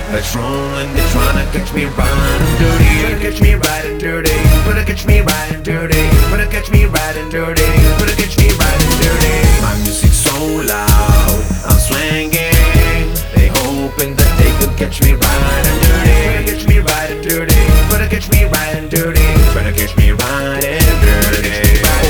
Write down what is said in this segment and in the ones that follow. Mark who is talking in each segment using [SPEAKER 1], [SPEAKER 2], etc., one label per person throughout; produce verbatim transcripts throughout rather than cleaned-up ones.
[SPEAKER 1] That's rolling, they're trying to catch me riding dirty. Trying to catch me riding dirty. Trying to catch me riding dirty. Trying to catch me riding dirty. Trying to catch me riding dirty. My music's so loud, I'm swinging. They hoping that they could catch me riding dirty. Trying to catch me riding dirty. Trying to catch me riding dirty. Trying to catch me riding dirty.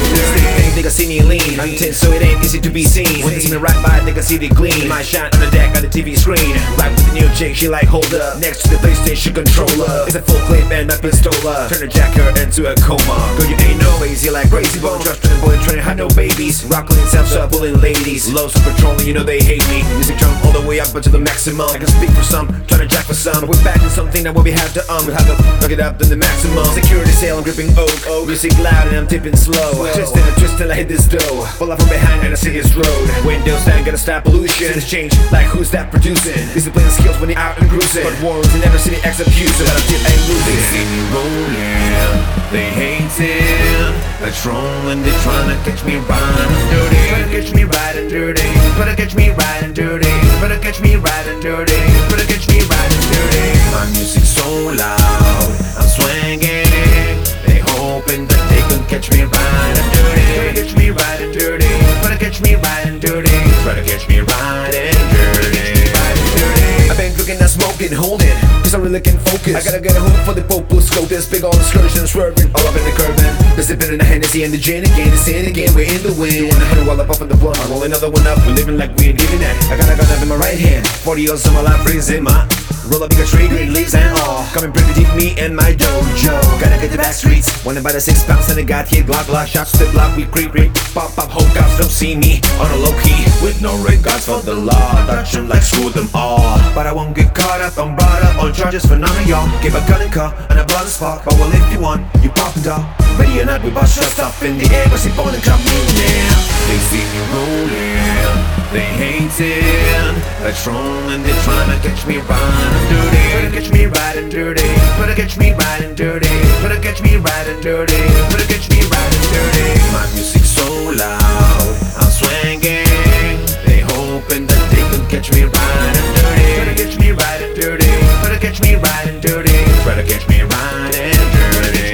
[SPEAKER 2] They can see me lean, I'm intense so it ain't easy to be seen. When they see me ride by, they can see the gleam. My shine on the deck on the T V screen. Ride with the new chick, she like hold up. Next to the PlayStation controller, it's a full clip and my pistola. Turn a jacker into a coma. Girl, you ain't no easy like crazy bone. Trust in boy, trying to have no babies. Rockin' themselves up, pulling ladies. Lows for patrolling, you know they hate me. Music drum all the way up until the maximum. I can speak for some, trying to jack for some. We're back in something that what we have to um. We have to rock it up to the maximum. Security sale, I'm gripping oak. Oh, music loud and I'm tipping slow. Twisting and twisting, I hit this dough. Pull up from behind and I see his road. Windows down, gotta stop pollution. It's change, like who's that producing? Discipline skills when you're out and cruising. But wars and never see the execution. Gotta dip and losing.
[SPEAKER 1] They see me rolling, they hating. That's rolling, they trying to catch me riding dirty. Trying to catch me riding dirty. Trying to catch me riding dirty. Trying to catch me riding dirty. Trying to catch me riding dirty. My music's so loud, I'm swinging. They hoping that they can catch me riding dirty. Trying to catch me riding dirty. Trying to catch me riding dirty. Trying to catch me riding dirty.
[SPEAKER 2] I've been cooking and smoking, holding, cause I really can focus. I gotta get a hook for the popo scope. This big old excursion, swerving all up in the curving. They're sipping in the Hennessy and the gin again. It's in again, we're in the wind. Wanna hit it while I'm up in the blunt. Roll another one up, we're living like we ain't giving that. I got a gun up in my right hand, forty years of my life freezing my. Roll up, you got tree, green leaves and all. Coming pretty deep, me and my dojo. Gotta get the back streets. Wanna buy the six pounds and I got hit. Glock, glock, shots to the block, we creep, creep. Pop, pop, hope cops don't see me on a low key. With no regards for the law. Touch them like screw them all. But I won't get caught up, I'm brought up on charges for none of y'all. Give a gun and car and a blood spark. But well, if you want, you pop and down. Ready or not, we bust your stuff in the air. Cause they bone and come in now.
[SPEAKER 1] They see me rolling, they hating. That's rolling, they trying to catch me riding dirty. Trying to catch me riding dirty. Trying to catch me riding dirty. Trying to catch me riding dirty. Trying to catch me riding dirty. My music's so loud, I'm swinging. They hoping that they can catch me riding dirty. Trying to catch me riding dirty. Trying to catch me riding dirty. Trying to catch me riding dirty.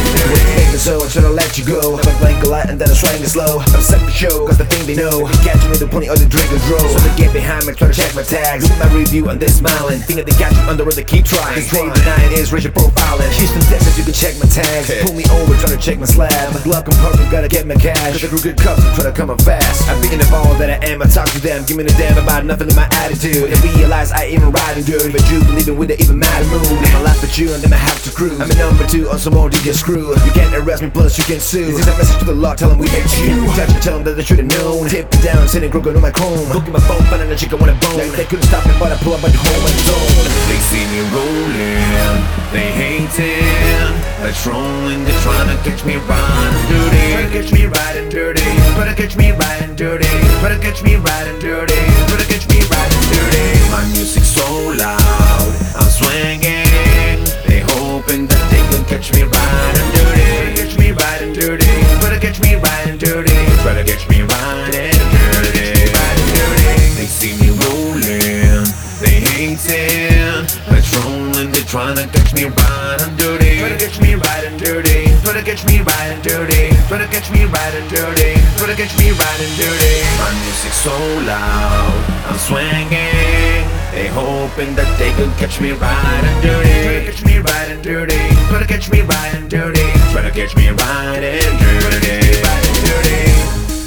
[SPEAKER 2] So I try to let you go. I blank a lot and then I swing it slow. I'm set for show, cause the thing they know. They catch me with plenty of the drink and drove. So they get behind me, try to check my tags. Look at my review and they smiling. Think that they got you under where they keep trying. This day the nine is racial profiling. Houston, Texas, you can check my tags. Pull me over, try to check my slab. My glove compartment, gotta get my cash. Cause I grew good cups, I'm trying to come up fast. I'm beating the ball that I am, I talk to them. Give me the damn about nothing in my attitude. They realize I even riding dirty. But you believing with an even mad mood. I'ma laugh at you and then I have to cruise. I'm a number two on some more D J screw. You can't arrest me, plus you can sue. This is a message to the law, tell them we hate you. Touch it, tell them that they should've known. Tip it down, sitting crooked on my comb. Looking my phone, finding a chick I want a bone. They, they couldn't stop me, but I pull up at home and zone.
[SPEAKER 1] They see me rolling, they hating. That's rolling, they're trying to catch me riding dirty. Trying to catch me riding dirty. Trying to catch me riding dirty. Trying to catch me riding dirty. Trying to catch me riding dirty. My music's so loud, I'm swinging. They hoping that they can catch me riding dirty. Trying to catch me riding dirty. Trying to catch me riding dirty. Trying to catch me riding dirty. They see me rolling, they hating. That's rolling, they trying to catch me riding dirty. Trying to catch me riding dirty. Trying to catch me riding dirty. Trying to catch me riding dirty. Trying to catch me riding dirty. My music's so loud, I'm swinging. They hoping that they could catch me riding dirty. Trying to catch me riding dirty. Trying to catch me riding dirty. Trying to catch me riding dirty. Trying to catch me riding dirty.